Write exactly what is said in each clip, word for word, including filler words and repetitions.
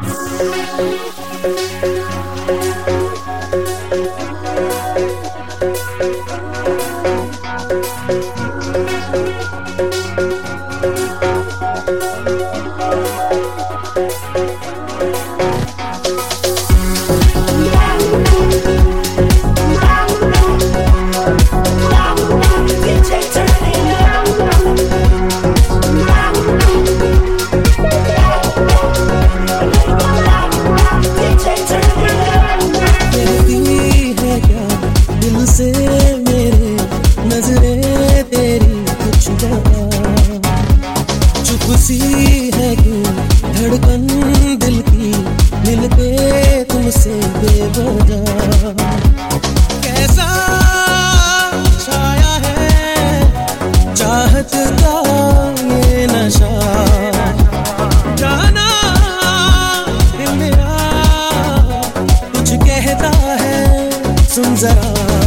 सी है क्यों धड़कन दिल की मिलके तुमसे बेवजह। कैसा छाया है चाहत का ये नशा, जाना दिल मेरा कुछ कहता है, सुन जरा।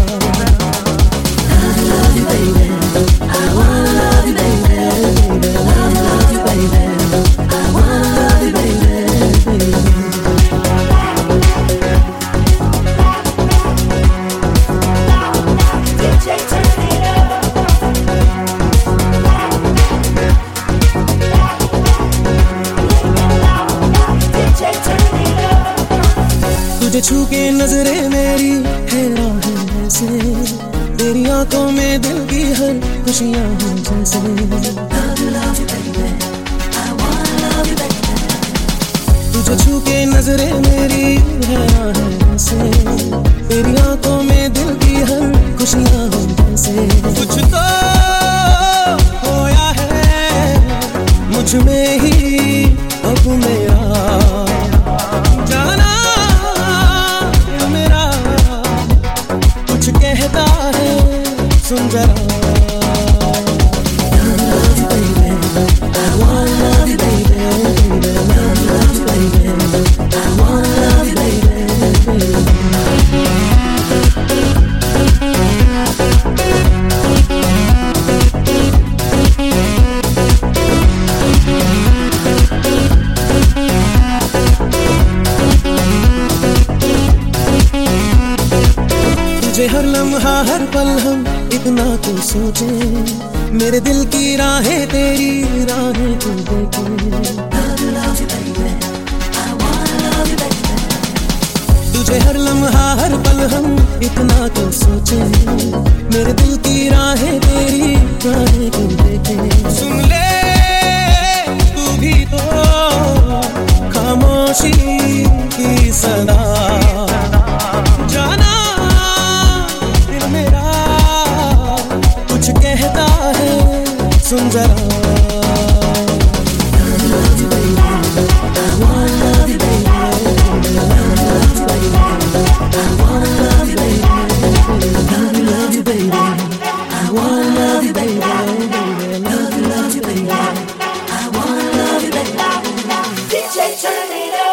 तुझे छू के नजरें मेरी हैरान है ऐसे, तेरी आंखों में दिल की हर खुशियां हो जैसे। तुझे छू के नजरें मेरी हैरान है ऐसे, तेरी आंखों में दिल की हर खुशियां हो जैसे। कुछ तो खोया है मुझ में ही अब मेरा, जाना कहता है, सुन जरा। तुझे हर लम्हा हर पल हम इतना तो सोचे, मेरे दिल की राहें तेरी राहें तू देखे। तुझे हर लम्हा हर पल हम इतना तो सोचे, मेरे दिल की राहें तेरी राहें तू देखे। सुन ले तू भी तो खामोशी की सदा, जाना कुछ कहता है, सुन जरा। D J turn it up.